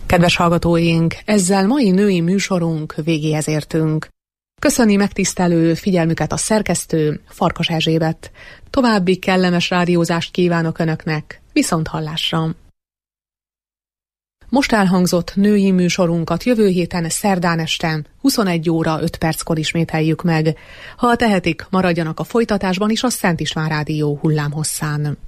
Kedves hallgatóink, ezzel mai női műsorunk végéhez értünk. Köszöni megtisztelő figyelmüket a szerkesztő, Farkas Erzsébet. További kellemes rádiózást kívánok Önöknek, viszonthallásra! Most elhangzott női műsorunkat jövő héten szerdán este 21 óra 5 perckor ismételjük meg. Ha tehetik, maradjanak a folytatásban is a Szent István Rádió hullámhosszán.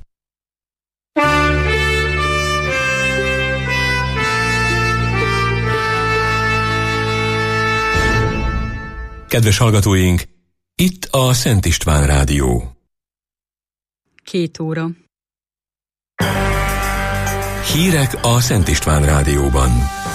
Kedves hallgatóink, itt a Szent István Rádió. 2 óra. Hírek a Szent István Rádióban.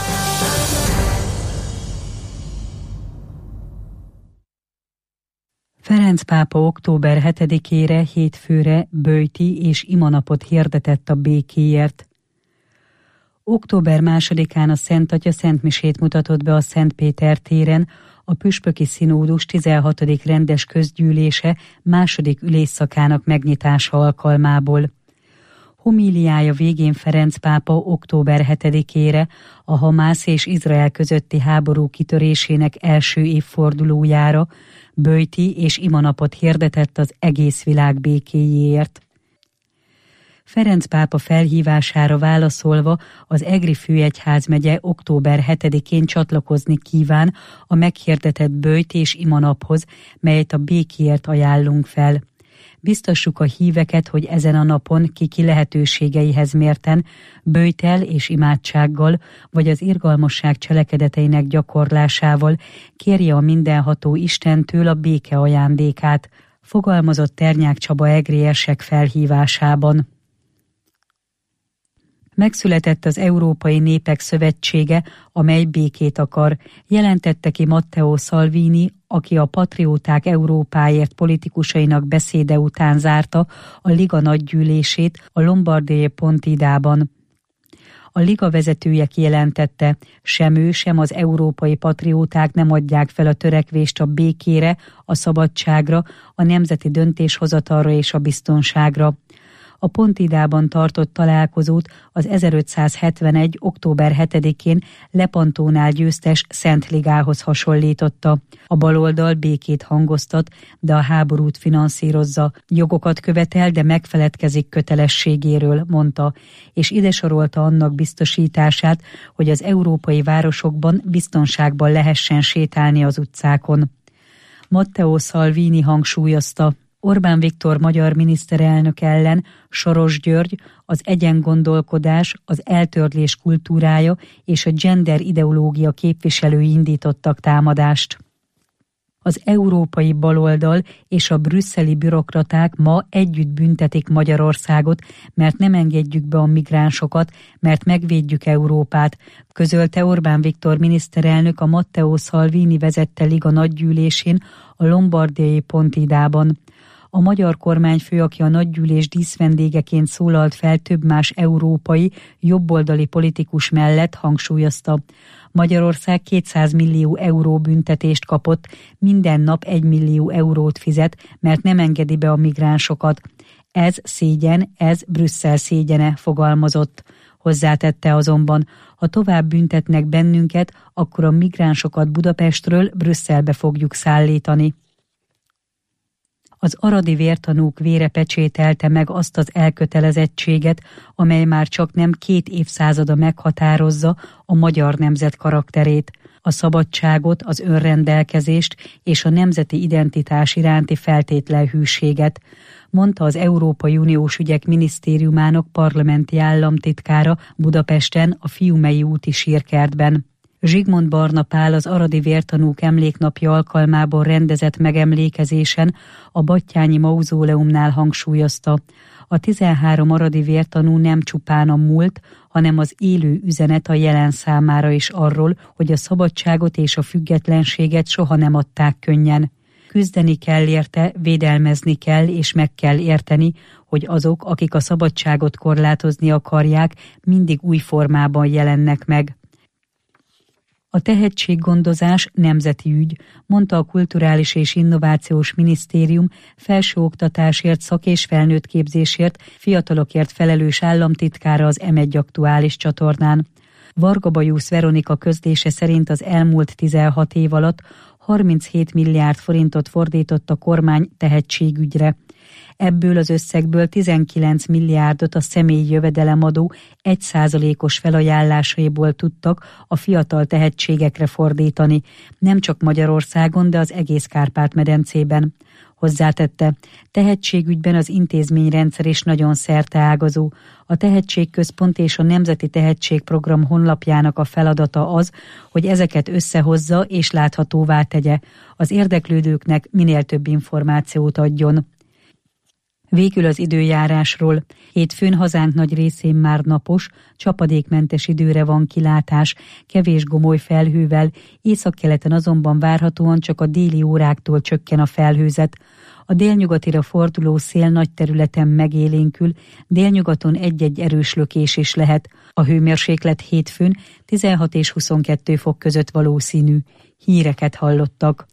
Ferenc pápa október 7-ére, hétfőre böjti és imanapot hirdetett a békéért. Október 2-án a Szent Atya szentmisét mutatott be a Szent Péter téren, a Püspöki Szinódus 16. rendes közgyűlése második ülésszakának megnyitása alkalmából. Homíliája végén Ferenc pápa október 7-ére a Hamász és Izrael közötti háború kitörésének első évfordulójára böjti és imanapot hirdetett az egész világ békéjéért. Ferenc pápa felhívására válaszolva az Egri főegyházmegye október 7-én csatlakozni kíván a meghirdetett böjt és imanaphoz, melyet a békéért ajánlunk fel. Biztassuk a híveket, hogy ezen a napon ki lehetőségeihez mérten böjttel és imádsággal, vagy az irgalmasság cselekedeteinek gyakorlásával kérje a mindenható Istentől a béke ajándékát, fogalmazott Ternyák Csaba egriesek felhívásában. Megszületett az Európai Népek Szövetsége, amely békét akar, jelentette ki Matteo Salvini, aki a Patrióták Európáért politikusainak beszéde után zárta a Liga nagygyűlését a Lombardiei Pontidában. A Liga vezetője kijelentette, sem ő, sem az európai patrióták nem adják fel a törekvést a békére, a szabadságra, a nemzeti döntéshozatalra és a biztonságra. A Pontidában tartott találkozót az 1571. október 7-én Lepantónál győztes Szent Ligához hasonlította. A baloldal békét hangoztat, de a háborút finanszírozza, jogokat követel, de megfeledkezik kötelességéről, mondta, és ide sorolta annak biztosítását, hogy az európai városokban biztonságban lehessen sétálni az utcákon. Matteo Salvini hangsúlyozta, Orbán Viktor magyar miniszterelnök ellen Soros György az egyengondolkodás, az eltörlés kultúrája és a gender ideológia képviselői indítottak támadást. Az európai baloldal és a brüsszeli bürokraták ma együtt büntetik Magyarországot, mert nem engedjük be a migránsokat, mert megvédjük Európát, közölte Orbán Viktor miniszterelnök a Matteo Salvini vezette Liga nagygyűlésén a Lombardiei Pontidában. A magyar kormányfő, aki a nagygyűlés díszvendégeként szólalt fel több más európai, jobboldali politikus mellett, hangsúlyozta. Magyarország 200 millió euró büntetést kapott, minden nap 1 millió eurót fizet, mert nem engedi be a migránsokat. Ez szégyen, ez Brüsszel szégyene, fogalmazott. Hozzátette azonban, ha tovább büntetnek bennünket, akkor a migránsokat Budapestről Brüsszelbe fogjuk szállítani. Az aradi vértanúk vére pecsételte meg azt az elkötelezettséget, amely már csak nem 2 évszázada meghatározza a magyar nemzet karakterét, a szabadságot, az önrendelkezést és a nemzeti identitás iránti feltétlen hűséget, mondta az Európai Uniós Ügyek Minisztériumának parlamenti államtitkára Budapesten a Fiumei úti sírkertben. Zsigmond Barna Pál az aradi vértanúk emléknapja alkalmából rendezett megemlékezésen a Battyányi mauzóleumnál hangsúlyozta, a 13 aradi vértanú nem csupán a múlt, hanem az élő üzenet a jelen számára is arról, hogy a szabadságot és a függetlenséget soha nem adták könnyen. Küzdeni kell érte, védelmezni kell és meg kell érteni, hogy azok, akik a szabadságot korlátozni akarják, mindig új formában jelennek meg. A tehetséggondozás nemzeti ügy, mondta a Kulturális és Innovációs Minisztérium felsőoktatásért, szak- és felnőttképzésért, fiatalokért felelős államtitkára az M1 aktuális csatornán. Varga Bajusz Veronika közlése szerint az elmúlt 16 év alatt 37 milliárd forintot fordított a kormány tehetségügyre. Ebből az összegből 19 milliárdot a személyi jövedelemadó 1%-os felajánlásaiból tudtak a fiatal tehetségekre fordítani, nem csak Magyarországon, de az egész Kárpát-medencében. Hozzátette, tehetségügyben az intézményrendszer is nagyon szerteágazó. A Tehetségközpont és a Nemzeti Tehetségprogram honlapjának a feladata az, hogy ezeket összehozza és láthatóvá tegye. Az érdeklődőknek minél több információt adjon. Végül az időjárásról. Hétfőn hazánk nagy részén már napos, csapadékmentes időre van kilátás, kevés gomoly felhővel, északkeleten azonban várhatóan csak a déli óráktól csökken a felhőzet. A délnyugatira forduló szél nagy területen megélénkül, délnyugaton egy-egy erős lökés is lehet. A hőmérséklet hétfőn 16 és 22 fok között valószínű. Híreket hallottak.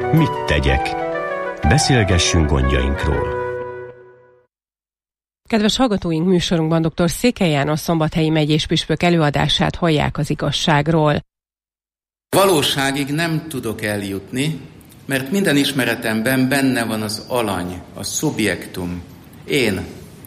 Mit tegyek? Beszélgessünk gondjainkról. Kedves hallgatóink, műsorunkban dr. Székely János szombathelyi megyéspüspök előadását hallják az igazságról. Valóságig nem tudok eljutni, mert minden ismeretemben benne van az alany, a szubjektum, én.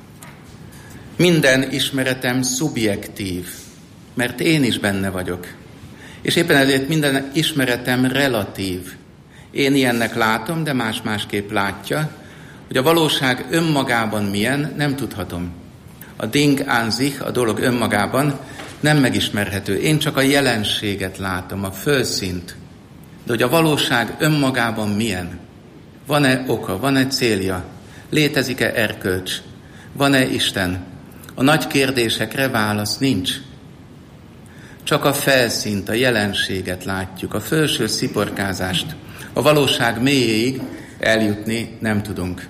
Minden ismeretem szubjektív, mert én is benne vagyok. És éppen ezért minden ismeretem relatív. Én ilyennek látom, de más-másképp látja, hogy a valóság önmagában milyen, nem tudhatom. A Ding an sich, a dolog önmagában nem megismerhető. Én csak a jelenséget látom, a fölszínt. De hogy a valóság önmagában milyen? Van-e oka, van-e célja? Létezik-e erkölcs? Van-e Isten? A nagy kérdésekre válasz nincs. Csak a felszínt, a jelenséget látjuk, a felső sziporkázást. A valóság mélyéig eljutni nem tudunk.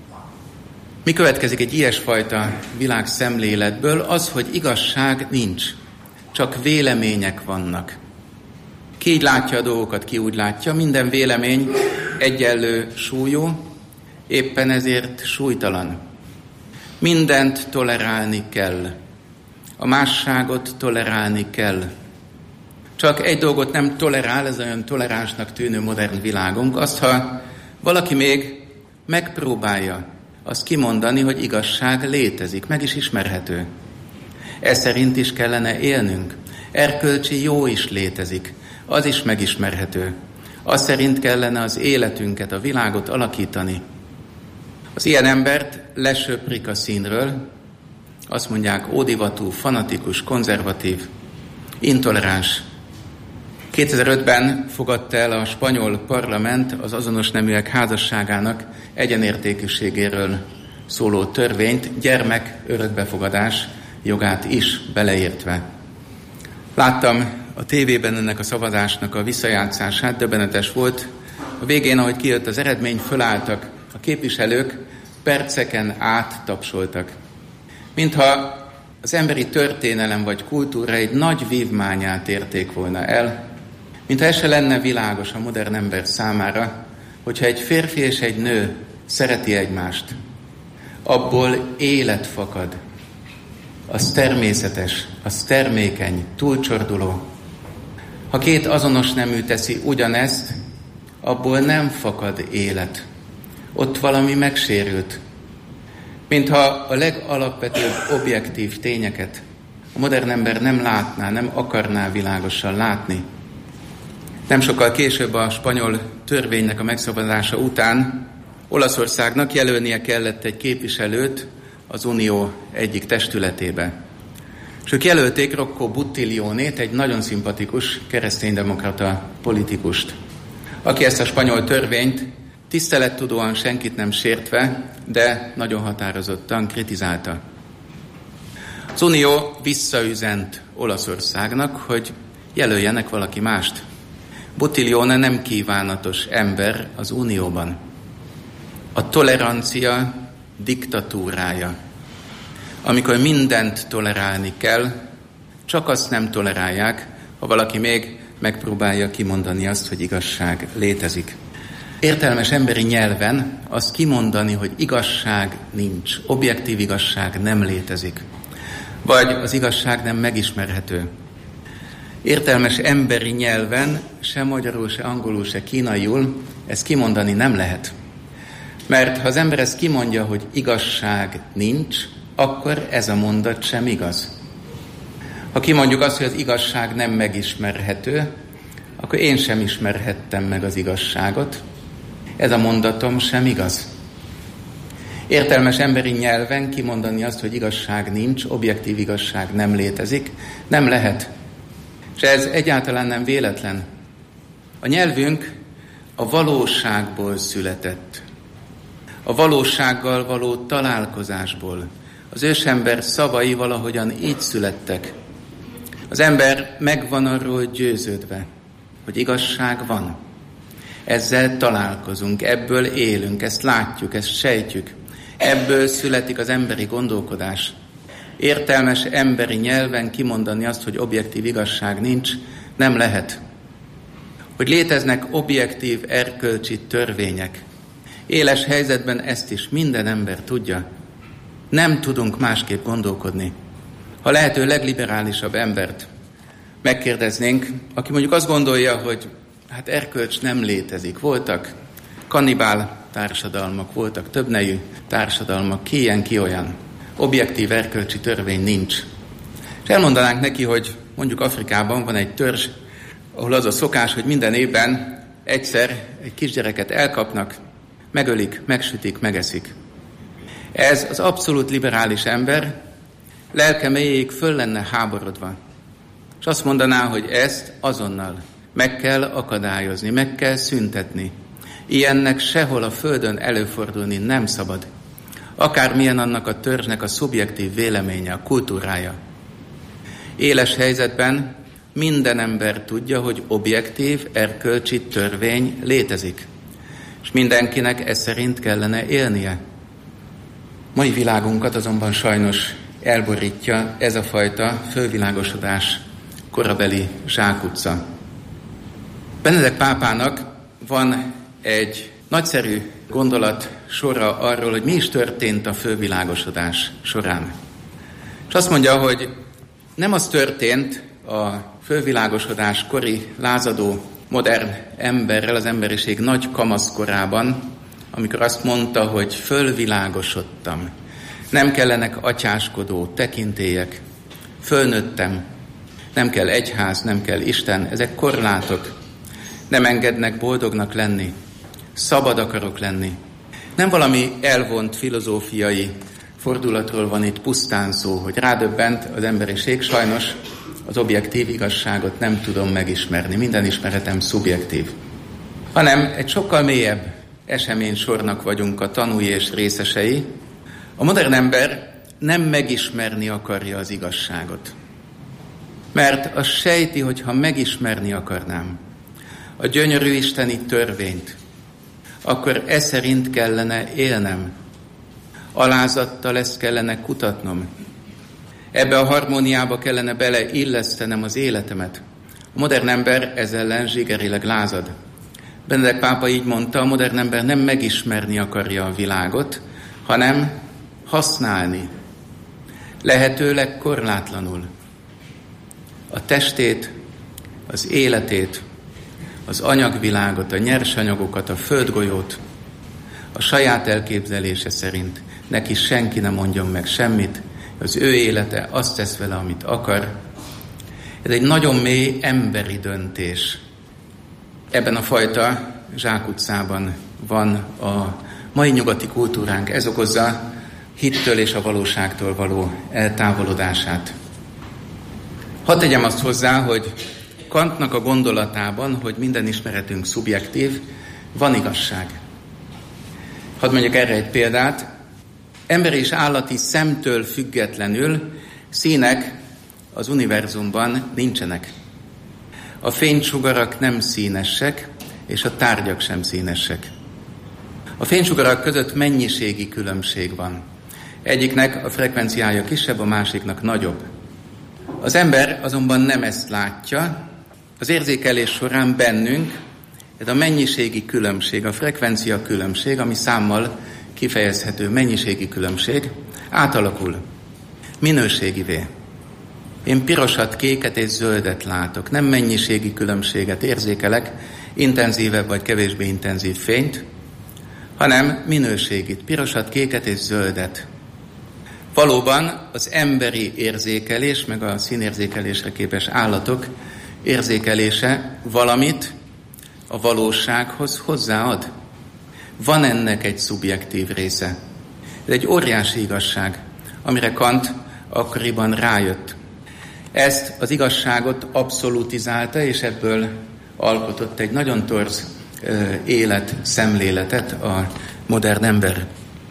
Mi következik egy ilyesfajta világszemléletből? Az, hogy igazság nincs, csak vélemények vannak. Ki így látja a dolgokat, ki úgy látja, minden vélemény egyenlő súlyú, éppen ezért súlytalan. Mindent tolerálni kell. A másságot tolerálni kell. Csak egy dolgot nem tolerál, ez olyan toleránsnak tűnő modern világunk, azt, ha valaki még megpróbálja azt kimondani, hogy igazság létezik, meg is ismerhető. Ez szerint is kellene élnünk. Erkölcsi jó is létezik, az is megismerhető. Az szerint kellene az életünket, a világot alakítani. Az ilyen embert lesöprik a színről, azt mondják ódivatú, fanatikus, konzervatív, intoleráns. 2005-ben fogadta el a spanyol parlament az azonos neműek házasságának egyenértékűségéről szóló törvényt, gyermek örökbefogadás jogát is beleértve. Láttam a tévében ennek a szavazásnak a visszajátszását, döbbenetes volt. A végén, ahogy kijött az eredmény, fölálltak a képviselők, perceken át tapsoltak. Mintha az emberi történelem vagy kultúra egy nagy vívmányát érték volna el, mintha ez se lenne világos a modern ember számára, hogyha egy férfi és egy nő szereti egymást, abból élet fakad. Az természetes, az termékeny, túlcsorduló. Ha két azonos nemű teszi ugyanezt, abból nem fakad élet. Ott valami megsérült. Mintha a legalapvetőbb objektív tényeket a modern ember nem látná, nem akarná világosan látni. Nem sokkal később a spanyol törvénynek a megszavazása után Olaszországnak jelölnie kellett egy képviselőt az Unió egyik testületébe. És ők jelölték Rocco Buttiglionét, egy nagyon szimpatikus kereszténydemokrata politikust, aki ezt a spanyol törvényt tisztelettudóan, senkit nem sértve, de nagyon határozottan kritizálta. Az Unió visszaüzent Olaszországnak, hogy jelöljenek valaki mást. Buttiglione nem kívánatos ember az Unióban. A tolerancia diktatúrája. Amikor mindent tolerálni kell, csak azt nem tolerálják, ha valaki még megpróbálja kimondani azt, hogy igazság létezik. Értelmes emberi nyelven azt kimondani, hogy igazság nincs, objektív igazság nem létezik, vagy az igazság nem megismerhető. Értelmes emberi nyelven, se magyarul, se angolul, se kínaiul ezt kimondani nem lehet. Mert ha az ember ezt kimondja, hogy igazság nincs, akkor ez a mondat sem igaz. Ha kimondjuk azt, hogy az igazság nem megismerhető, akkor én sem ismerhettem meg az igazságot. Ez a mondatom sem igaz. Értelmes emberi nyelven kimondani azt, hogy igazság nincs, objektív igazság nem létezik, nem lehet. És ez egyáltalán nem véletlen. A nyelvünk a valóságból született. A valósággal való találkozásból. Az ősember szavai valahogyan így születtek. Az ember meg van arról győződve, hogy igazság van. Ezzel találkozunk, ebből élünk, ezt látjuk, ezt sejtjük. Ebből születik az emberi gondolkodás. Értelmes emberi nyelven kimondani azt, hogy objektív igazság nincs, nem lehet. hogy léteznek objektív erkölcsi törvények. Éles helyzetben ezt is minden ember tudja. Nem tudunk másképp gondolkodni. Ha lehető legliberálisabb embert megkérdeznénk, aki mondjuk azt gondolja, hogy hát erkölcs nem létezik. Voltak kannibál társadalmak, voltak többnejű társadalmak, ki ilyen, ki olyan. Objektív erkölcsi törvény nincs. És elmondanánk neki, hogy mondjuk Afrikában van egy törzs, ahol az a szokás, hogy minden évben egyszer egy kisgyereket elkapnak, megölik, megsütik, megeszik. Ez az abszolút liberális ember lelke mélyéig föl lenne háborodva. És azt mondaná, hogy ezt azonnal meg kell akadályozni, meg kell szüntetni. Ilyennek sehol a földön előfordulni nem szabad. Akármilyen annak a törzsnek a szubjektív véleménye, a kultúrája. Éles helyzetben minden ember tudja, hogy objektív erkölcsi törvény létezik. És mindenkinek ez szerint kellene élnie. Mai világunkat azonban sajnos elborítja ez a fajta fölvilágosodás, korabeli zsákutca. Benedek pápának van egy nagyszerű gondolat sora arról, hogy mi is történt a fölvilágosodás során. És azt mondja, hogy nem az történt a fölvilágosodás kori lázadó modern emberrel az emberiség nagy kamaszkorában, amikor azt mondta, hogy fölvilágosodtam. Nem kellenek atyáskodó tekintélyek. Fölnőttem. Nem kell egyház, nem kell Isten. Ezek korlátok. Nem engednek boldognak lenni. Szabad akarok lenni. Nem valami elvont filozófiai fordulatról van itt pusztán szó, hogy rádöbbent az emberiség, sajnos az objektív igazságot nem tudom megismerni. Minden ismeretem szubjektív. Hanem egy sokkal mélyebb eseménysornak vagyunk a tanúi és részesei. A modern ember nem megismerni akarja az igazságot. Mert az sejti, hogy ha megismerni akarnám a gyönyörű isteni törvényt, akkor e szerint kellene élnem. Alázattal ezt kellene kutatnom. Ebbe a harmóniába kellene beleillesztenem az életemet. A modern ember ez ellen zsigerileg lázad. Benedek pápa így mondta, a modern ember nem megismerni akarja a világot, hanem használni. Lehetőleg korlátlanul. A testét, az életét, az anyagvilágot, a nyersanyagokat, a földgolyót, a saját elképzelése szerint. Neki senki nem mondjon meg semmit, az ő élete azt tesz vele, amit akar. Ez egy nagyon mély emberi döntés. Ebben a fajta zsákutcában van a mai nyugati kultúránk. Ez okozza hittől és a valóságtól való eltávolodását. Hadd tegyem azt hozzá, hogy Kantnak a gondolatában, hogy minden ismeretünk szubjektív, van igazság. Hadd mondjak erre egy példát. Emberi és állati szemtől függetlenül színek az univerzumban nincsenek. A fénysugarak nem színesek, és a tárgyak sem színesek. A fénysugarak között mennyiségi különbség van. Egyiknek a frekvenciája kisebb, a másiknak nagyobb. Az ember azonban nem ezt látja. Az érzékelés során bennünk ez a mennyiségi különbség, a frekvencia különbség, ami számmal kifejezhető mennyiségi különbség, átalakul minőségivé. Én pirosat, kéket és zöldet látok, nem mennyiségi különbséget érzékelek, intenzívebb vagy kevésbé intenzív fényt, hanem minőségit, pirosat, kéket és zöldet. Valóban az emberi érzékelés, meg a színérzékelésre képes állatok érzékelése valamit a valósághoz hozzáad. Van ennek egy szubjektív része. Ez egy óriási igazság, amire Kant akkoriban rájött. Ezt az igazságot abszolutizálta, és ebből alkotott egy nagyon torz életszemléletet a modern ember.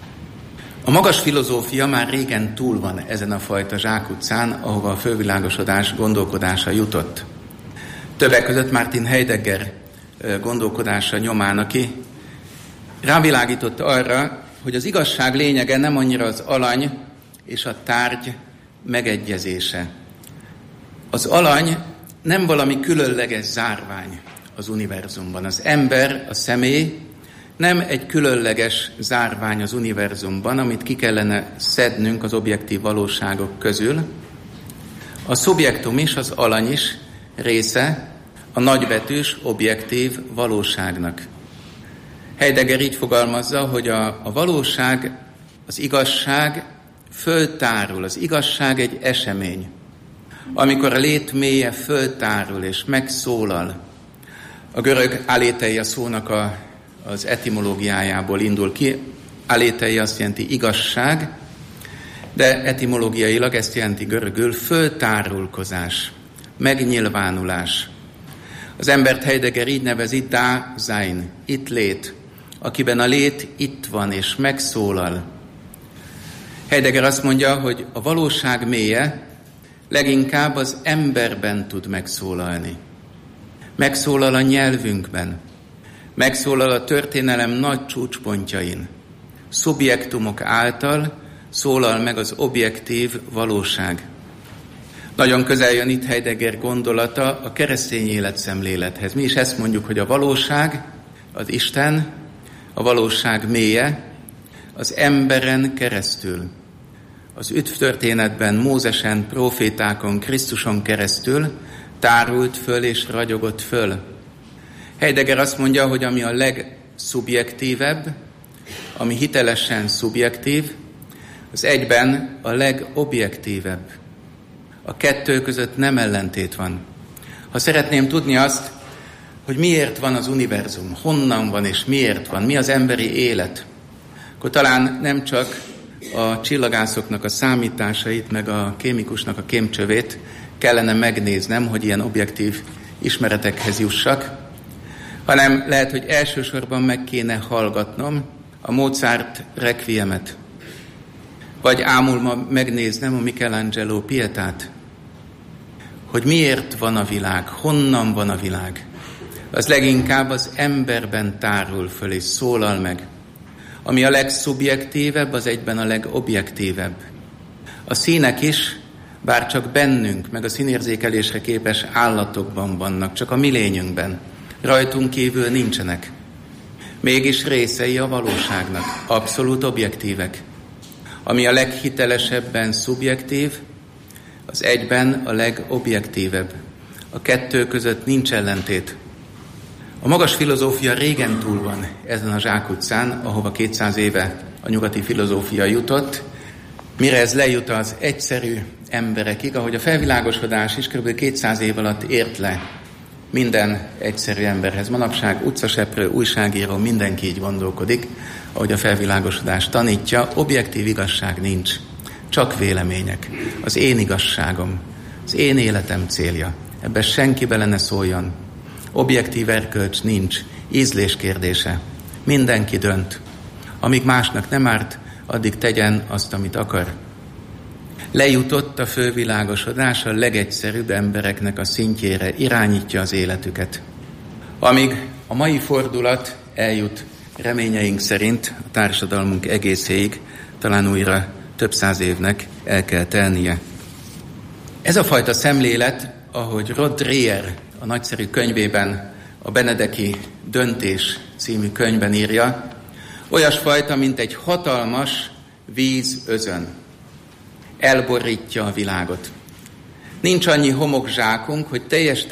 A magas filozófia már régen túl van ezen a fajta zsákutcán, ahova a fölvilágosodás gondolkodása jutott. Többek között Martin Heidegger gondolkodása nyomán, aki rávilágított arra, hogy az igazság lényege nem annyira az alany és a tárgy megegyezése. Az alany nem valami különleges zárvány. az univerzumban. Az ember, a személy nem egy különleges zárvány az univerzumban, amit ki kellene szednünk az objektív valóságok közül. A szubjektum is, az alany is része a nagybetűs objektív valóságnak. Heidegger így fogalmazza, hogy a valóság, az igazság föltárul. Az igazság egy esemény. Amikor a lét mélye föltárul és megszólal, a görög aléteia szónak az etimológiájából indul ki. Aléteia azt jelenti igazság, de etimológiailag ezt jelenti görögül föltárulkozás, megnyilvánulás. Az embert Heidegger így nevezi Dasein, itt lét, akiben a lét itt van és megszólal. Heidegger azt mondja, hogy a valóság mélye leginkább az emberben tud megszólalni. Megszólal a nyelvünkben, megszólal a történelem nagy csúcspontjain. Szubjektumok által szólal meg az objektív valóság. Nagyon közel jön itt Heidegger gondolata a keresztény életszemlélethez. Mi is ezt mondjuk, hogy a valóság, az Isten, a valóság mélye az emberen keresztül. Az üdvtörténetben Mózesen, prófétákon, Krisztuson keresztül tárult föl és ragyogott föl. Heidegger azt mondja, hogy ami a legszubjektívebb, ami hitelesen szubjektív, az egyben a legobjektívebb. A kettő között nem ellentét van. Ha szeretném tudni azt, hogy miért van az univerzum, honnan van és miért van, mi az emberi élet, akkor talán nem csak a csillagászoknak a számításait, meg a kémikusnak a kémcsövét kellene megnéznem, hogy ilyen objektív ismeretekhez jussak, hanem lehet, hogy elsősorban meg kéne hallgatnom a Mozart requiemet, vagy ámulva megnéznem a Michelangelo Pietát, hogy miért van a világ, honnan van a világ. Az leginkább az emberben tárul föl és szólal meg. Ami a legszubjektívebb, az egyben a legobjektívebb. A színek is, bár csak bennünk, meg a színérzékelésre képes állatokban vannak, csak a mi lényünkben. Rajtunk kívül nincsenek. Mégis részei a valóságnak, abszolút objektívek. Ami a leghitelesebben szubjektív, az egyben a legobjektívebb. A kettő között nincs ellentét. A magas filozófia régen túl van ezen a zsákutcán, ahova 200 éve a nyugati filozófia jutott, mire ez lejut az egyszerű emberekig, ahogy a felvilágosodás is kb. 200 év alatt ért le minden egyszerű emberhez. Manapság utcaseprő, újságíró, mindenki így gondolkodik, ahogy a felvilágosodás tanítja, objektív igazság nincs, csak vélemények. Az én igazságom, az én életem célja, ebben senki bele ne szóljon. Objektív erkölcs nincs, ízlés kérdése. Mindenki dönt. Amíg másnak nem árt, addig tegyen azt, amit akar. Lejutott a fölvilágosodás a legegyszerűbb embereknek a szintjére, irányítja az életüket. Amíg a mai fordulat eljut reményeink szerint a társadalmunk egészéig, talán újra több száz évnek el kell telnie. Ez a fajta szemlélet, ahogy Rod Dreher a nagyszerű könyvében, a Benedeki Döntés című könyvben írja, olyasfajta, mint egy hatalmas vízözön. Elborítja a világot. Nincs annyi homokzsákunk, hogy teljes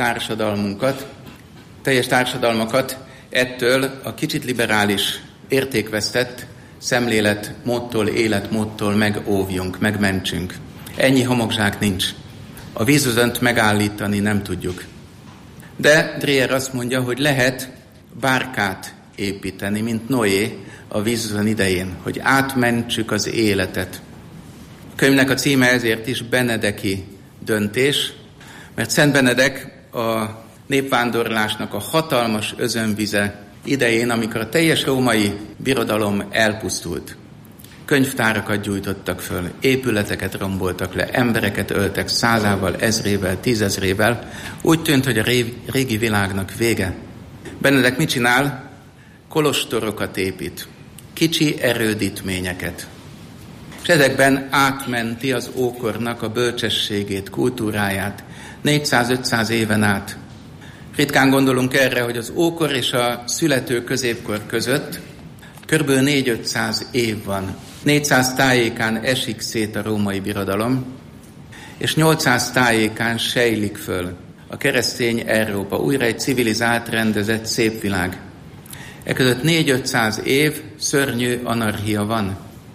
társadalmakat ettől a kicsit liberális, értékvesztett szemléletmódtól, életmódtól megóvjunk, megmentsünk. Ennyi homokzsák nincs. A vízözönt megállítani nem tudjuk. De Dreher azt mondja, hogy lehet bárkát építeni, mint Noé a vízözön idején, hogy átmentsük az életet. A könyvnek a címe ezért is Benedeki Döntés, mert Szent Benedek a népvándorlásnak a hatalmas özönvize idején, amikor a teljes római birodalom elpusztult. Könyvtárakat gyújtottak föl, épületeket romboltak le, embereket öltek 100-ával, 1000-ével, 10 000-ével. Úgy tűnt, hogy a régi világnak vége. Benedek mit csinál? Kolostorokat épít, kicsi erődítményeket. És ezekben átmenti az ókornak a bölcsességét, kultúráját 400-500 éven át. Ritkán gondolunk erre, hogy az ókor és a születő középkor között kb. 400-500 év van. 400 tájékán esik szét a római birodalom, és 800 tájékán sejlik föl a keresztény Európa, újra egy civilizált, rendezett, szép világ. Eközött 400-500 év szörnyű anarchia van.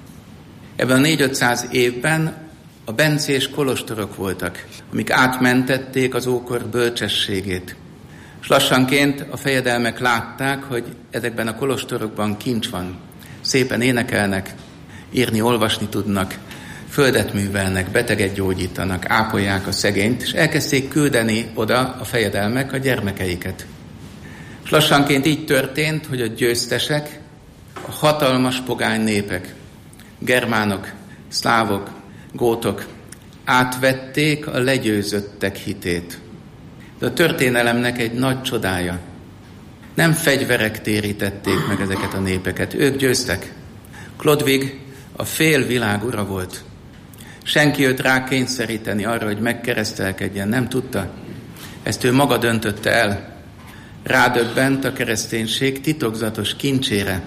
Ebben a 400-500 évben a bencés kolostorok voltak, amik átmentették az ókor bölcsességét. És lassanként a fejedelmek látták, hogy ezekben a kolostorokban kincs van. Szépen énekelnek, írni, olvasni tudnak, földet művelnek, beteget gyógyítanak, ápolják a szegényt, és elkezdték küldeni oda a fejedelmek a gyermekeiket. És lassanként így történt, hogy a győztesek, a hatalmas pogány népek, germánok, szlávok, gótok átvették a legyőzöttek hitét. De a történelemnek egy nagy csodája. Nem fegyverek térítették meg ezeket a népeket, ők győztek. Chlodwig a fél világ ura volt. Senki őt rá kényszeríteni arra, hogy megkeresztelkedjen, nem tudta. Ezt ő maga döntötte el. Rádöbbent a kereszténység titokzatos kincsére.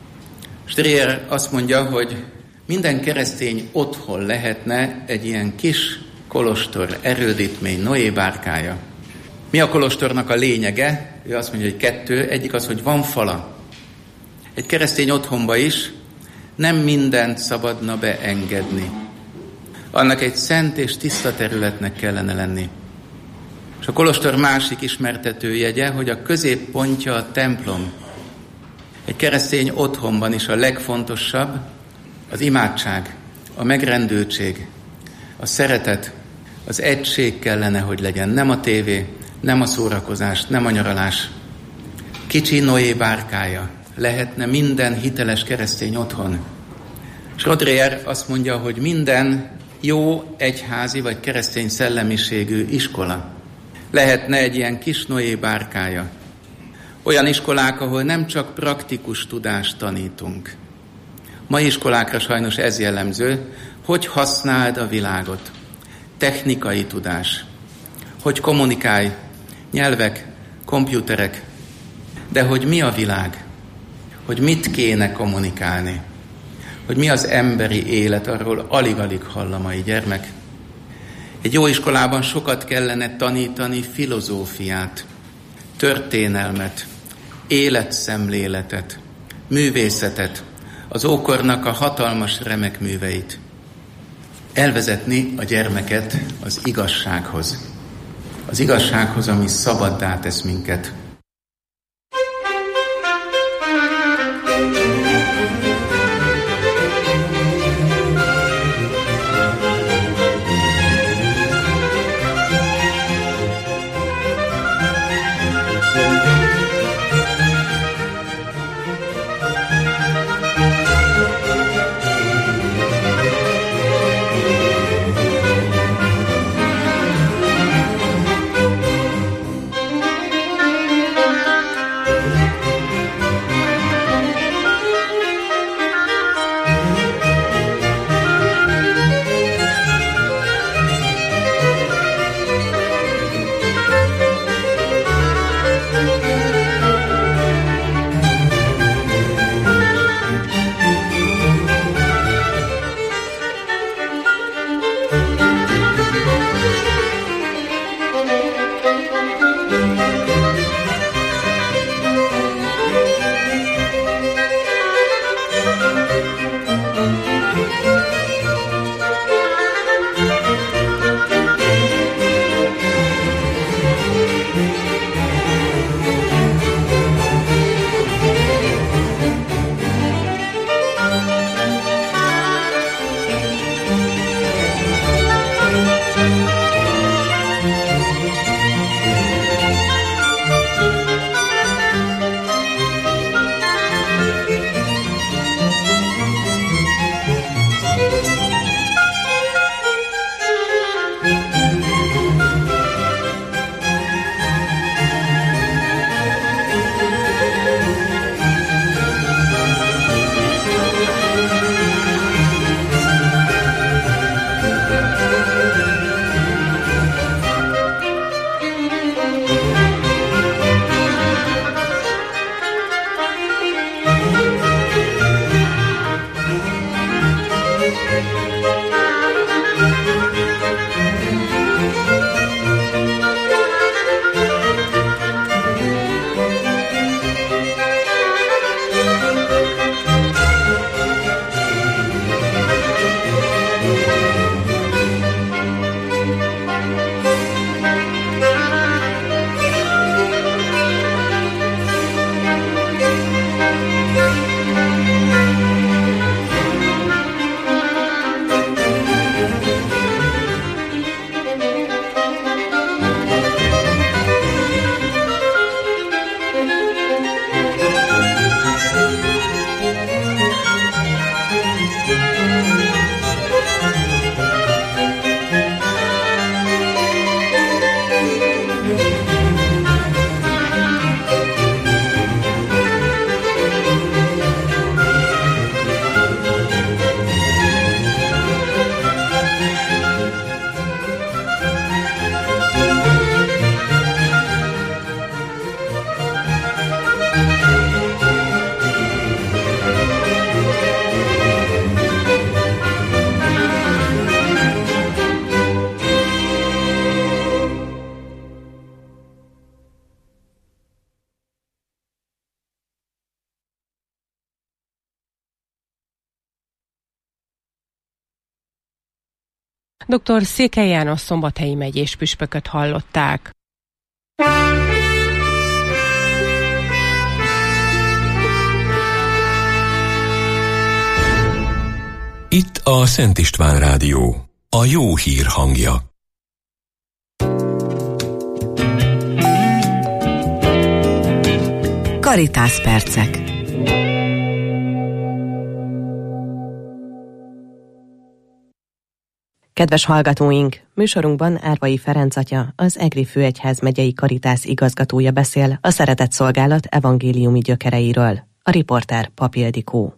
Strier azt mondja, hogy minden keresztény otthon lehetne egy ilyen kis kolostor, erődítmény, Noé bárkája. Mi a kolostornak a lényege? Ő azt mondja, hogy 2. Egyik az, hogy van fala. Egy keresztény otthonba is nem mindent szabadna beengedni. Annak egy szent és tiszta területnek kellene lenni. És a kolostor másik ismertetőjegye, hogy a középpontja a templom. Egy keresztény otthonban is a legfontosabb az imádság, a megrendültség, a szeretet, az egység kellene, hogy legyen. Nem a tévé, nem a szórakozás, nem a nyaralás. Kicsi Noé bárkája lehetne minden hiteles keresztény otthon. Schroeder azt mondja, hogy minden jó egyházi vagy keresztény szellemiségű iskola lehetne egy ilyen kis Noé bárkája. Olyan iskolák, ahol nem csak praktikus tudást tanítunk. Mai iskolákra sajnos ez jellemző, hogy használd a világot. Technikai tudás. Hogy kommunikálj, nyelvek, komputerek. De hogy mi a világ? Hogy mit kéne kommunikálni? Hogy mi az emberi élet, arról alig-alig hall a mai gyermek. Egy jó iskolában sokat kellene tanítani filozófiát, történelmet, életszemléletet, művészetet, az ókornak a hatalmas remek műveit. Elvezetni a gyermeket az igazsághoz. Az igazsághoz, ami szabaddá tesz minket. Dr. Székely János szombathelyi megyés püspököt hallották. Itt a Szent István Rádió, a jó hír hangja. Caritas percek. Kedves hallgatóink! Műsorunkban Árvai Ferenc atya, az Egri Főegyház megyei Caritas igazgatója beszél a Szeretett Szolgálat evangéliumi gyökereiről. A riporter Pap Ildikó.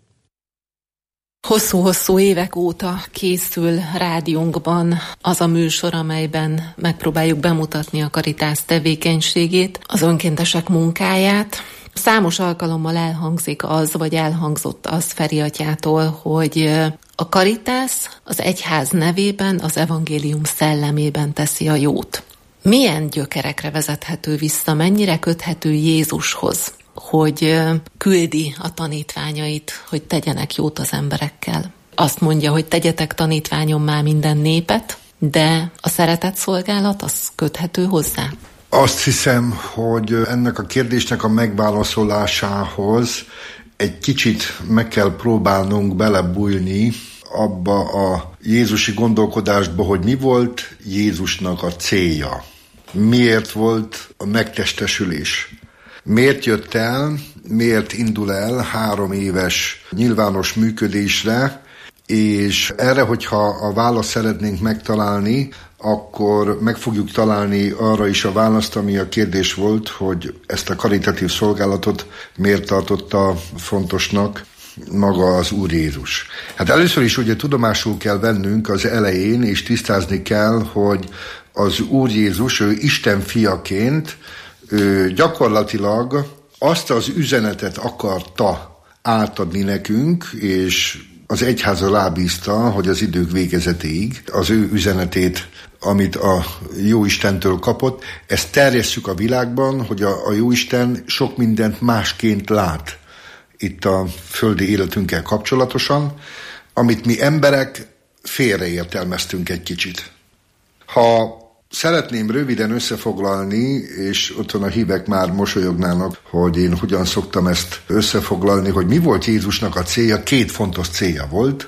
Hosszú-hosszú évek óta készül rádiónkban az a műsor, amelyben megpróbáljuk bemutatni a Caritas tevékenységét, az önkéntesek munkáját. Számos alkalommal elhangzik az, vagy elhangzott az Feri atyától, hogy a Caritas az egyház nevében, az evangélium szellemében teszi a jót. Milyen gyökerekre vezethető vissza, mennyire köthető Jézushoz, hogy küldi a tanítványait, hogy tegyenek jót az emberekkel. Azt mondja, hogy tegyetek tanítványommá minden népet, de a szeretett szolgálat az köthető hozzá? Azt hiszem, hogy ennek a kérdésnek a megválaszolásához egy kicsit meg kell próbálnunk belebújni abba a jézusi gondolkodásba, hogy mi volt Jézusnak a célja. Miért volt a megtestesülés? Miért jött el, miért indul el 3 éves nyilvános működésre, és erre, hogyha a választ szeretnénk megtalálni, akkor meg fogjuk találni arra is a választ, ami a kérdés volt, hogy ezt a karitatív szolgálatot miért tartotta fontosnak maga az Úr Jézus. Hát először is ugye tudomásul kell vennünk az elején, és tisztázni kell, hogy az Úr Jézus, ő Isten fiaként, ő gyakorlatilag azt az üzenetet akarta átadni nekünk, és az egyháza rábízta, hogy az idők végezetéig az ő üzenetét, amit a Jóistentől kapott, ezt terjesszük a világban, hogy a Jóisten sok mindent másként lát itt a földi életünkkel kapcsolatosan, amit mi emberek félreértelmeztünk egy kicsit. Ha szeretném röviden összefoglalni, és otthon a hívek már mosolyognának, hogy én hogyan szoktam ezt összefoglalni, hogy mi volt Jézusnak a célja. 2 fontos célja volt.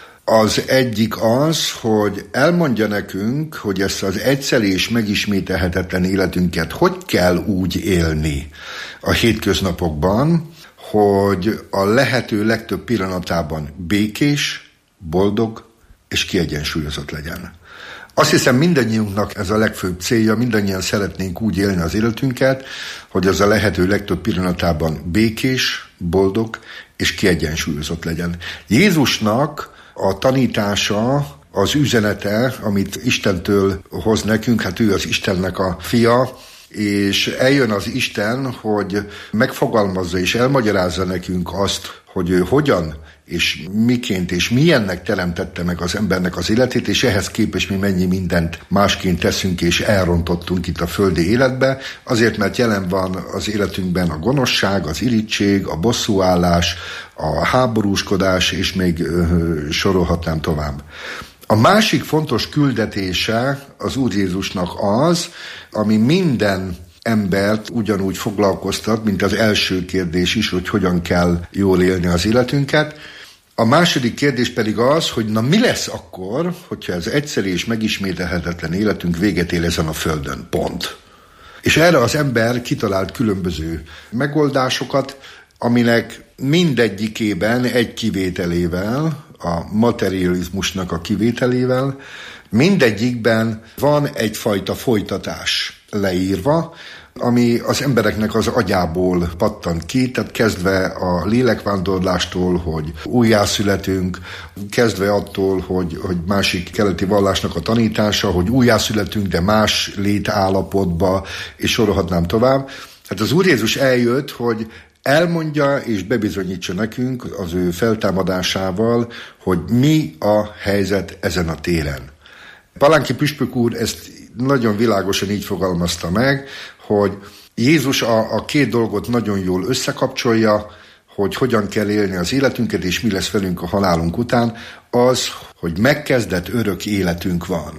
Az egyik az, hogy elmondja nekünk, hogy ezt az egyszeri és megismételhetetlen életünket hogy kell úgy élni a hétköznapokban, hogy a lehető legtöbb pillanatában békés, boldog és kiegyensúlyozott legyen. Azt hiszem, mindannyiunknak ez a legfőbb célja, mindannyian szeretnénk úgy élni az életünket, hogy az a lehető legtöbb pillanatában békés, boldog és kiegyensúlyozott legyen. Jézusnak a tanítása, az üzenete, amit Istentől hoz nekünk, hát ő az Istennek a fia, és eljön az Isten, hogy megfogalmazza és elmagyarázza nekünk azt, hogy ő hogyan és miként és milyennek teremtette meg az embernek az életét, és ehhez képest mi mennyi mindent másként teszünk és elrontottunk itt a földi életbe, azért mert jelen van az életünkben a gonoszság, az irigység, a bosszúállás, a háborúskodás, és még sorolhatnám tovább. A másik fontos küldetése az Úr Jézusnak az, ami minden embert ugyanúgy foglalkoztat, mint az első kérdés is, hogy hogyan kell jól élni az életünket. A második kérdés pedig az, hogy na mi lesz akkor, hogyha ez egyszerű és megismételhetetlen életünk véget ér ezen a földön. Pont. És erre az ember kitalált különböző megoldásokat, aminek mindegyikében egy kivételével, a materializmusnak a kivételével, mindegyikben van egyfajta folytatás leírva, ami az embereknek az agyából pattant ki, tehát kezdve a lélekvándorlástól, hogy újjászületünk, kezdve attól, hogy másik keleti vallásnak a tanítása, hogy újjászületünk, de más létállapotba, és sorolhatnám tovább. Hát az Úr Jézus eljött, hogy elmondja és bebizonyítsa nekünk az ő feltámadásával, hogy mi a helyzet ezen a téren. Palánki püspök úr ezt nagyon világosan így fogalmazta meg, hogy Jézus a 2 dolgot nagyon jól összekapcsolja, hogy hogyan kell élni az életünket, és mi lesz velünk a halálunk után, az, hogy megkezdett örök életünk van.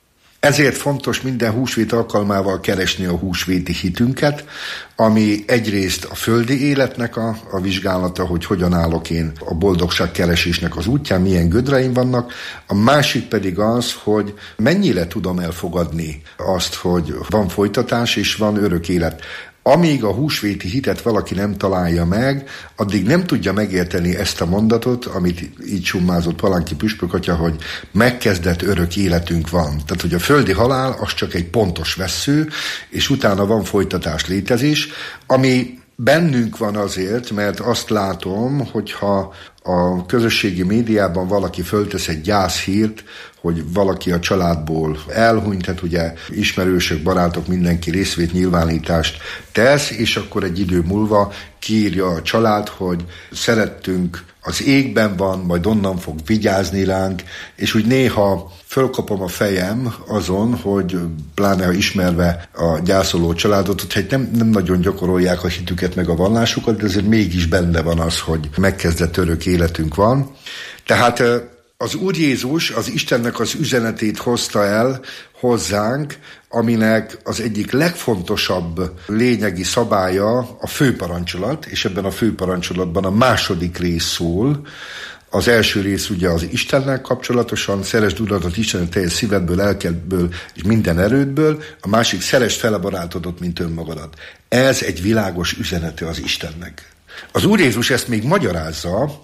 Ezért fontos minden húsvét alkalmával keresni a húsvéti hitünket, ami egyrészt a földi életnek a vizsgálata, hogy hogyan állok én a boldogság keresésnek az útján, milyen gödreim vannak, a másik pedig az, hogy mennyire tudom elfogadni azt, hogy van folytatás és van örök élet. Amíg a húsvéti hitet valaki nem találja meg, addig nem tudja megérteni ezt a mondatot, amit így summázott Palánki püspök atya, hogy megkezdett örök életünk van. Tehát, hogy a földi halál az csak egy pontos vessző, és utána van folytatás, létezés, ami bennünk van azért, mert azt látom, hogyha a közösségi médiában valaki föltesz egy gyászhírt, hogy valaki a családból elhunyt, tehát ugye ismerősök, barátok, mindenki részvétnyilvánítást tesz, és akkor egy idő múlva kiírja a család, hogy szerettünk, az égben van, majd onnan fog vigyázni ránk, és úgy néha fölkapom a fejem azon, hogy pláne ha ismerve a gyászoló családot, hogy nem nagyon gyakorolják a hitüket meg a vallásukat, de azért mégis benne van az, hogy megkezdett örök életünk van. Tehát az Úr Jézus az Istennek az üzenetét hozta el hozzánk, aminek az egyik legfontosabb lényegi szabálya a főparancsolat, és ebben a főparancsolatban a második rész szól. Az első rész ugye az Istennel kapcsolatosan, szeresd Uradat Istenet teljes szívedből, lelkedből és minden erődből, a másik szeresd fel a barátodat, mint önmagadat. Ez egy világos üzenete az Istennek. Az Úr Jézus ezt még magyarázza,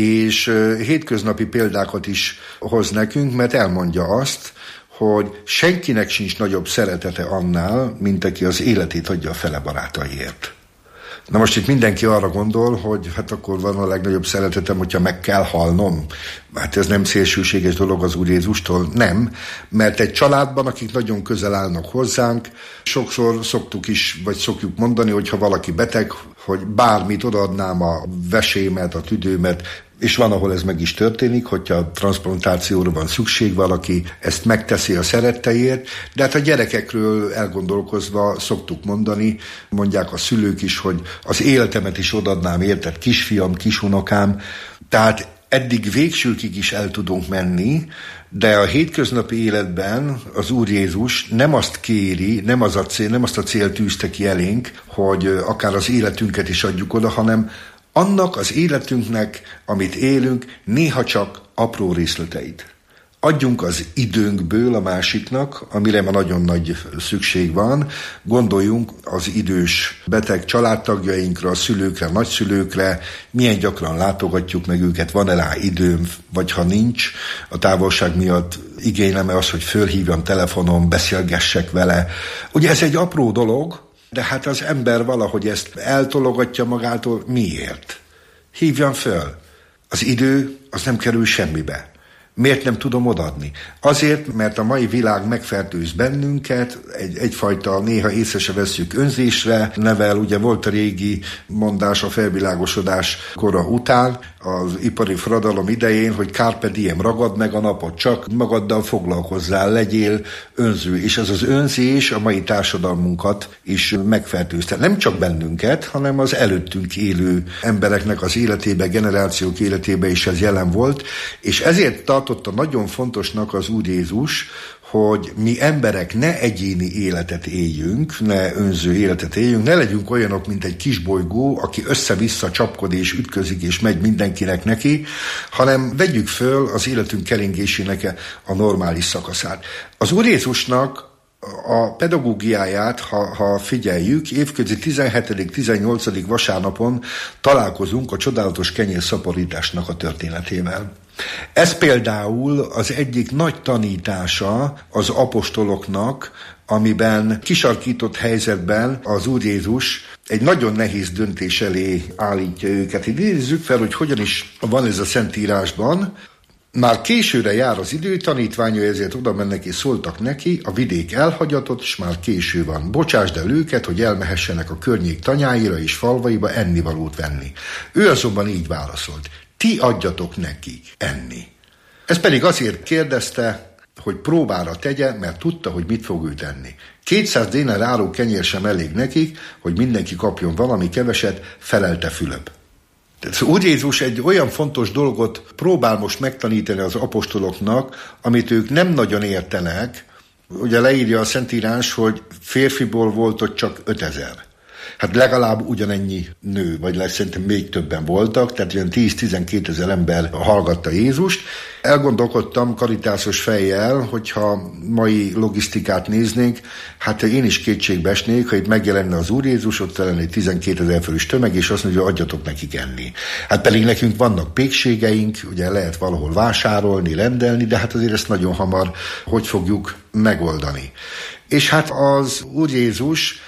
és hétköznapi példákat is hoz nekünk, mert elmondja azt, hogy senkinek sincs nagyobb szeretete annál, mint aki az életét adja a fele barátaiért. Na most itt mindenki arra gondol, hogy hát akkor van a legnagyobb szeretetem, hogyha meg kell halnom. Hát ez nem szélsőséges dolog az Úr Jézustól, nem, mert egy családban, akik nagyon közel állnak hozzánk, sokszor szokjuk mondani, hogy ha valaki beteg, hogy bármit odaadnám, a vesémet, a tüdőmet, és van, ahol ez meg is történik, hogyha transplantációra van szükség, valaki ezt megteszi a szeretteiért, de hát a gyerekekről elgondolkozva szoktuk mondani, mondják a szülők is, hogy az életemet is odaadnám, érted, kisfiam, kisunokám, tehát eddig végsőkig is el tudunk menni, de a hétköznapi életben az Úr Jézus nem azt kéri, nem azt a cél tűzte ki elénk, hogy akár az életünket is adjuk oda, hanem annak az életünknek, amit élünk, néha csak apró részleteit. Adjunk az időnkből a másiknak, amire ma nagyon nagy szükség van. Gondoljunk az idős beteg családtagjainkra, a szülőkre, a nagyszülőkre, milyen gyakran látogatjuk meg őket, van-e rá időm, vagy ha nincs, a távolság miatt igénylem-e az, hogy fölhívjam telefonon, beszélgessek vele. Ugye ez egy apró dolog, de hát az ember valahogy ezt eltologatja magától. Miért? Hívjam föl. Az idő, az nem kerül semmibe. Miért nem tudom odaadni? Azért, mert a mai világ megfertőz bennünket, egyfajta néha észre se vesszük önzésre nevel. Ugye volt a régi mondás a felvilágosodás kora után, az ipari forradalom idején, hogy carpe diem, ragad meg a napot, csak magaddal foglalkozzál, legyél önző. És ez az önzés a mai társadalmunkat is megfertőzte. Nem csak bennünket, hanem az előttünk élő embereknek az életébe, generációk életébe is ez jelen volt, és ezért tartotta nagyon fontosnak az Úr Jézus, hogy mi emberek ne egyéni életet éljünk, ne önző életet éljünk, ne legyünk olyanok, mint egy kisbolygó, aki össze-vissza csapkod és ütközik és megy mindenkinek neki, hanem vegyük föl az életünk keringésének a normális szakaszát. Az Úr Jézusnak a pedagógiáját, ha figyeljük, évközi 17.-18. vasárnapon találkozunk a csodálatos kenyérszaporításnak a történetével. Ez például az egyik nagy tanítása az apostoloknak, amiben kisarkított helyzetben az Úr Jézus egy nagyon nehéz döntés elé állítja őket. Idézzük fel, hogy hogyan is van ez a Szentírásban. Már későre jár az idő, tanítványai ezért oda mennek és szóltak neki, a vidék elhagyatott, és már késő van. Bocsásd el őket, hogy elmehessenek a környék tanyáira és falvaiba ennivalót venni. Ő azonban így válaszolt: ti adjatok nekik enni. Ez pedig azért kérdezte, hogy próbára tegye, mert tudta, hogy mit fog ő tenni. 200 dénár áró kenyér sem elég nekik, hogy mindenki kapjon valami keveset, felelte Fülöp. Az Úr Jézus egy olyan fontos dolgot próbál most megtanítani az apostoloknak, amit ők nem nagyon értenek. Ugye leírja a Szentírás, hogy férfiból volt ott csak 5000. Hát legalább ugyanennyi nő, vagy szerintem még többen voltak, tehát olyan 10-12 ezer ember hallgatta Jézust. Elgondolkodtam karitásos fejjel, hogyha mai logisztikát néznénk, hát én is kétségbe esnék, ha itt megjelenne az Úr Jézus, ott lenne egy 12 ezer fős tömeg, és azt mondja, hogy adjatok nekik enni. Hát pedig nekünk vannak pékségeink, ugye lehet valahol vásárolni, rendelni, de hát azért ezt nagyon hamar hogy fogjuk megoldani. És hát az Úr Jézus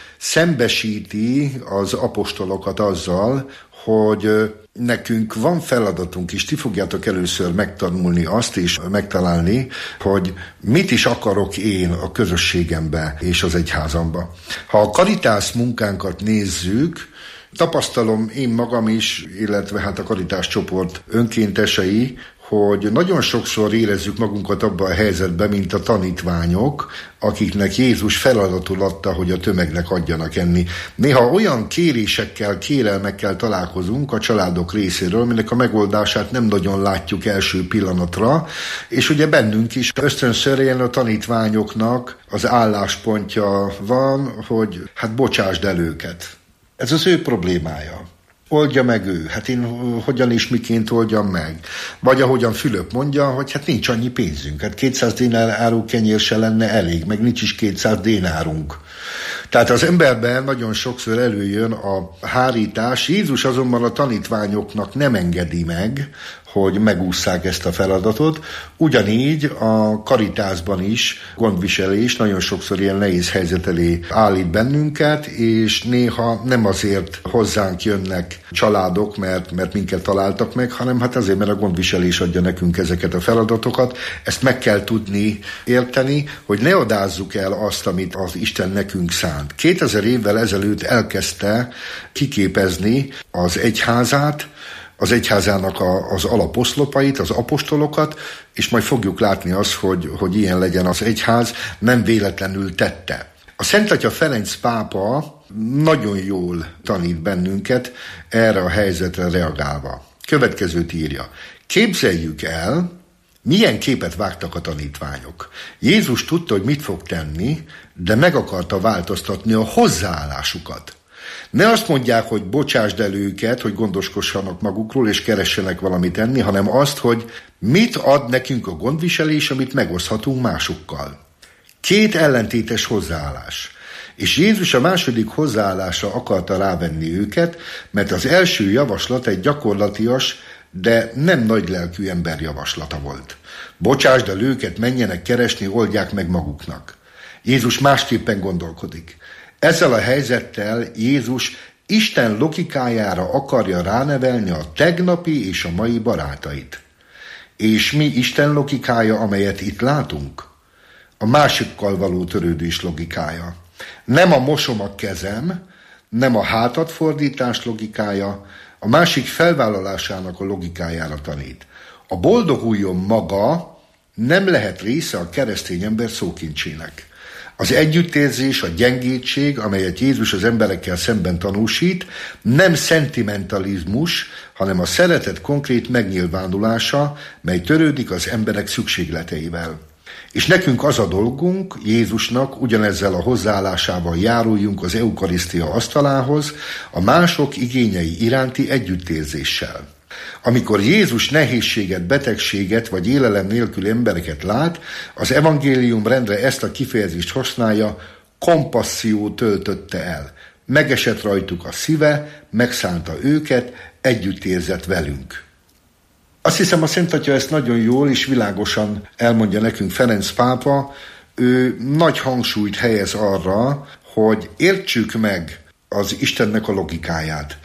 szembesíti az apostolokat azzal, hogy nekünk van feladatunk is, ti fogjátok először megtanulni azt és megtalálni, hogy mit is akarok én a közösségembe és az egyházamba. Ha a Caritas munkánkat nézzük, tapasztalom én magam is, illetve hát a Caritas csoport önkéntesei, hogy nagyon sokszor érezzük magunkat abban a helyzetben, mint a tanítványok, akiknek Jézus feladatul adta, hogy a tömegnek adjanak enni. Néha olyan kérésekkel, kérelmekkel találkozunk a családok részéről, aminek a megoldását nem nagyon látjuk első pillanatra, és ugye bennünk is ösztönszerűen a tanítványoknak az álláspontja van, hogy hát bocsásd el őket. Ez az ő problémája. Oldja meg ő. Hát én hogyan és miként oldjam meg? Vagy ahogyan Fülöp mondja, hogy hát nincs annyi pénzünk. Hát 200 dénárú kenyér se lenne elég, meg nincs is 200 dénárunk. Tehát az emberben nagyon sokszor előjön a hárítás. Jézus azonban a tanítványoknak nem engedi meg, hogy megússzák ezt a feladatot. Ugyanígy a Caritasban is gondviselés nagyon sokszor ilyen nehéz helyzet elé állít bennünket, és néha nem azért hozzánk jönnek családok, mert minket találtak meg, hanem hát azért, mert a gondviselés adja nekünk ezeket a feladatokat. Ezt meg kell tudni érteni, hogy ne adázzuk el azt, amit az Isten nekünk szánt. 2000 évvel ezelőtt elkezdte kiképezni az egyházát, az egyházának az alaposzlopait, az apostolokat, és majd fogjuk látni azt, hogy ilyen legyen az egyház, nem véletlenül tette. A Szent Atya Ferenc pápa nagyon jól tanít bennünket erre a helyzetre reagálva. Következőt írja. Képzeljük el, milyen képet vágtak a tanítványok. Jézus tudta, hogy mit fog tenni, de meg akarta változtatni a hozzáállásukat. Ne azt mondják, hogy bocsásd el őket, hogy gondoskodjanak magukról, és keressenek valamit enni, hanem azt, hogy mit ad nekünk a gondviselés, amit megoszthatunk másokkal. Két ellentétes hozzáállás. És Jézus a második hozzáállásra akarta rávenni őket, mert az első javaslat egy gyakorlatias, de nem nagylelkű ember javaslata volt. Bocsásd el őket, menjenek keresni, oldják meg maguknak. Jézus másképpen gondolkodik. Ezzel a helyzettel Jézus Isten logikájára akarja ránevelni a tegnapi és a mai barátait. És mi Isten logikája, amelyet itt látunk? A másikkal való törődés logikája. Nem a mosom a kezem, nem a hátadfordítás logikája, a másik felvállalásának a logikájára tanít. A boldoguljon maga nem lehet része a keresztény ember szókincsének. Az együttérzés, a gyengétség, amelyet Jézus az emberekkel szemben tanúsít, nem szentimentalizmus, hanem a szeretet konkrét megnyilvánulása, mely törődik az emberek szükségleteivel. És nekünk az a dolgunk, Jézusnak ugyanezzel a hozzáállásával járuljunk az eukarisztia asztalához, a mások igényei iránti együttérzéssel. Amikor Jézus nehézséget, betegséget vagy élelem nélkül embereket lát, az evangélium rendre ezt a kifejezést használja, kompasszió töltötte el. Megesett rajtuk a szíve, megszánta őket, együtt érzett velünk. Azt hiszem, a Szent Atya ezt nagyon jól és világosan elmondja nekünk Ferenc pápa. Ő nagy hangsúlyt helyez arra, hogy értsük meg az Istennek a logikáját.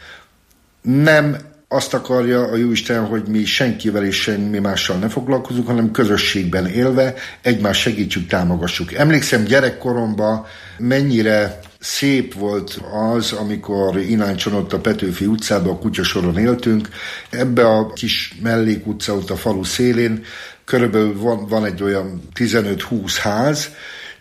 Nem azt akarja a Jóisten, hogy mi senkivel és semmi mással ne foglalkozunk, hanem közösségben élve egymást segítsük, támogassuk. Emlékszem gyerekkoromban, mennyire szép volt az, amikor Ináncson ott a Petőfi utcában, a Kutyasoron éltünk. Ebbe a kis mellékutca ott a falu szélén körülbelül van egy olyan 15-20 ház,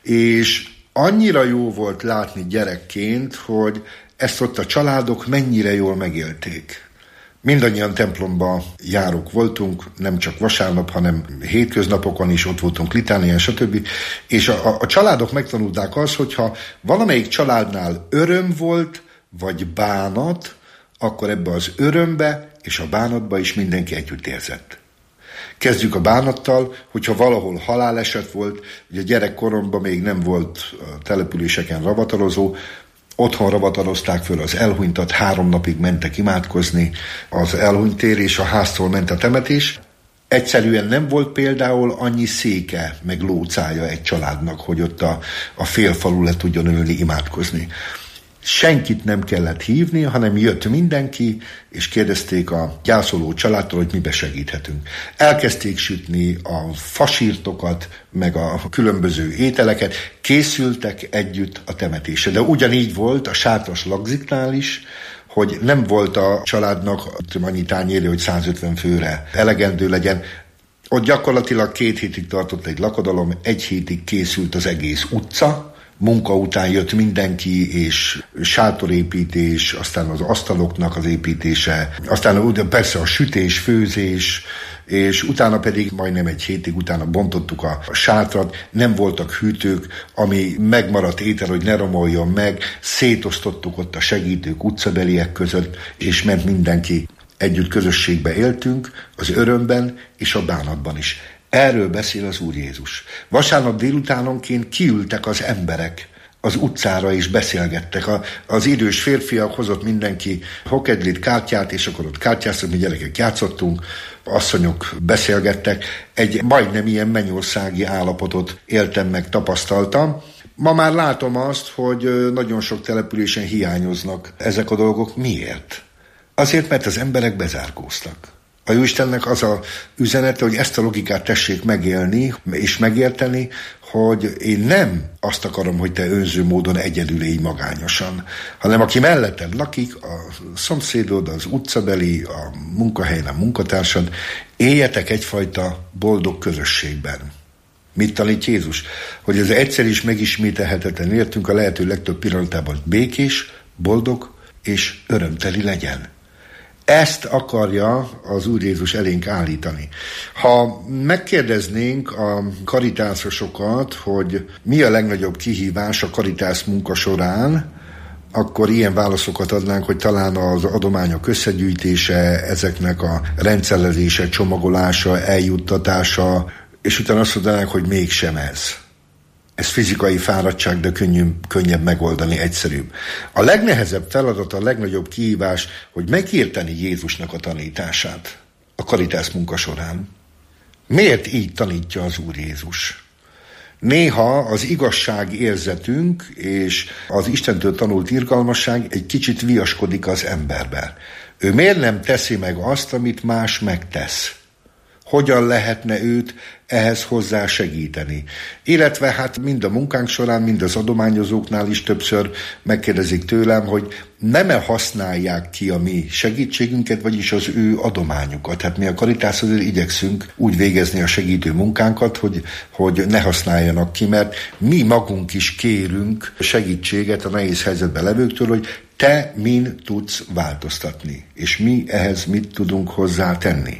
és annyira jó volt látni gyerekként, hogy ezt ott a családok mennyire jól megélték. Mindannyian templomba járók voltunk, nem csak vasárnap, hanem hétköznapokon is ott voltunk, litánián, stb. És a családok megtanulták azt, hogyha valamelyik családnál öröm volt, vagy bánat, akkor ebbe az örömbe és a bánatba is mindenki együtt érzett. Kezdjük a bánattal, hogyha valahol haláleset volt, ugye gyerekkoromban még nem volt településeken ravatalozó, otthon ravatalozták föl az elhunytat, 3 napig mentek imádkozni az elhunytér, és a háztól ment a temetés. Egyszerűen nem volt például annyi széke, meg lócája egy családnak, hogy ott a fél falu le tudjon ülni, imádkozni. Senkit nem kellett hívni, hanem jött mindenki, és kérdezték a gyászoló családtól, hogy mibe segíthetünk. Elkezdték sütni a fasírtokat, meg a különböző ételeket, készültek együtt a temetésre. De ugyanígy volt a sátras lagziknál is, hogy nem volt a családnak annyi tányérja, hogy 150 főre elegendő legyen. Ott gyakorlatilag 2 hétig tartott egy lakodalom, 1 hétig készült az egész utca, munka után jött mindenki, és sátorépítés, aztán az asztaloknak az építése, aztán persze a sütés, főzés, és utána pedig majdnem 1 hétig utána bontottuk a sátrat, nem voltak hűtők, ami megmaradt étel, hogy ne romoljon meg, szétosztottuk ott a segítők utcabeliek között, és ment mindenki. Együtt közösségbe éltünk, az örömben és a bánatban is. Erről beszél az Úr Jézus. Vasárnap délutánonként kiültek az emberek az utcára és beszélgettek. Az idős férfiak hozott mindenki hokedlit, kártyát, és akkor ott kártyáztak, mi gyerekek játszottunk, asszonyok beszélgettek. Egy majdnem ilyen mennyországi állapotot éltem meg, tapasztaltam. Ma már látom azt, hogy nagyon sok településen hiányoznak ezek a dolgok. Miért? Azért, mert az emberek bezárkóztak. A Jóistennek az a üzenete, hogy ezt a logikát tessék megélni és megérteni, hogy én nem azt akarom, hogy te önző módon egyedül élj magányosan, hanem aki melletted lakik, a szomszédod, az utcabeli, a munkahelyen a munkatársad, éljetek egyfajta boldog közösségben. Mit tanít Jézus? Hogy ez egyszer is megismételhetetlen értünk a lehető legtöbb pillanatában békés, boldog és örömteli legyen. Ezt akarja az Úr Jézus elénk állítani. Ha megkérdeznénk a karitásosokat, hogy mi a legnagyobb kihívás a karitász munka során, akkor ilyen válaszokat adnánk, hogy talán az adományok összegyűjtése, ezeknek a rendszerezése, csomagolása, eljuttatása, és utána azt mondanánk, hogy mégsem ez. Ez fizikai fáradtság, de könnyebb megoldani, egyszerűbb. A legnehezebb feladat, a legnagyobb kihívás, hogy megérteni Jézusnak a tanítását a karitász munka során. Miért így tanítja az Úr Jézus? Néha az igazság érzetünk és az Istentől tanult irgalmasság egy kicsit viaskodik az emberbe. Ő miért nem teszi meg azt, amit más megtesz? Hogyan lehetne őt ehhez hozzá segíteni? Illetve hát mind a munkánk során, mind az adományozóknál is többször megkérdezik tőlem, hogy nem-e használják ki a mi segítségünket, vagyis az ő adományukat. Hát mi a Caritas azért igyekszünk úgy végezni a segítő munkánkat, hogy ne használjanak ki, mert mi magunk is kérünk segítséget a nehéz helyzetben levőktől, hogy te min tudsz változtatni, és mi ehhez mit tudunk hozzá tenni.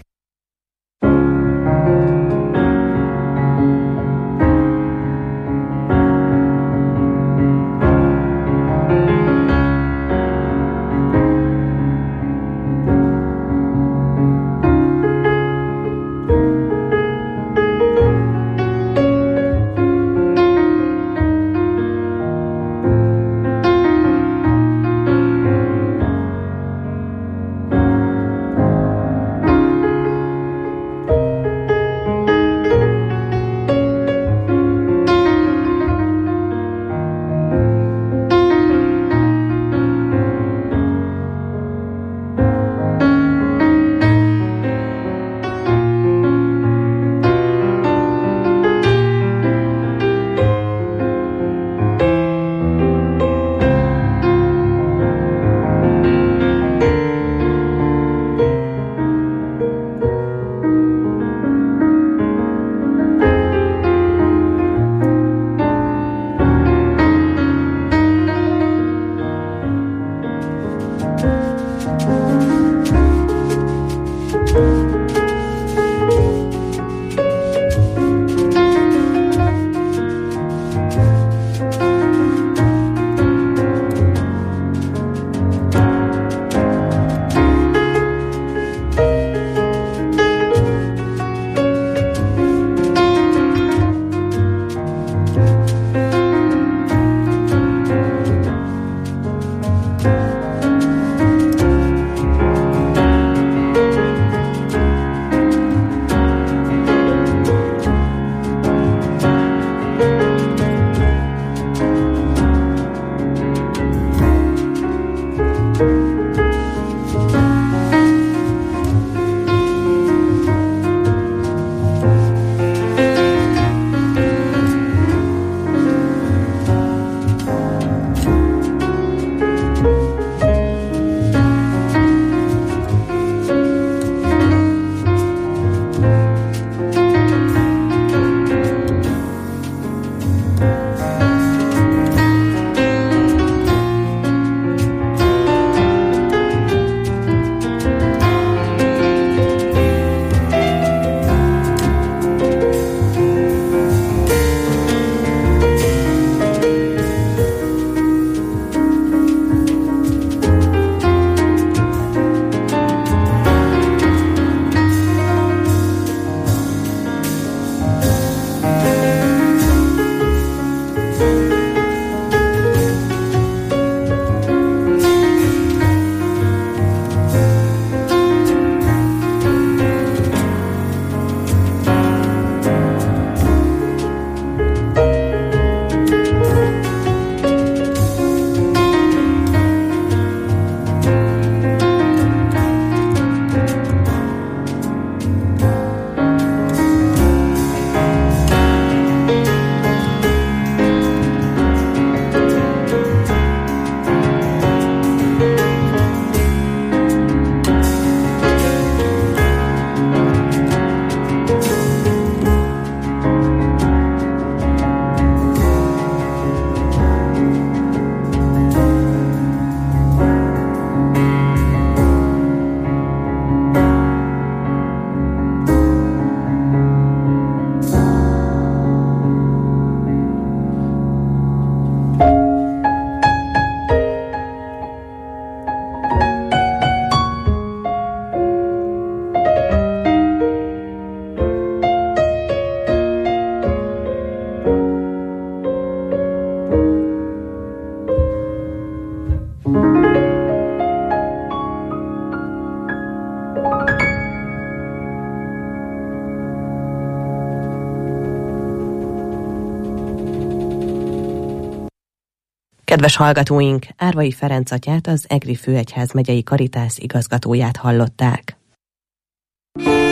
Kedves hallgatóink, Árvai Ferenc atyát, az Egri Főegyházmegyei Karitász igazgatóját hallották.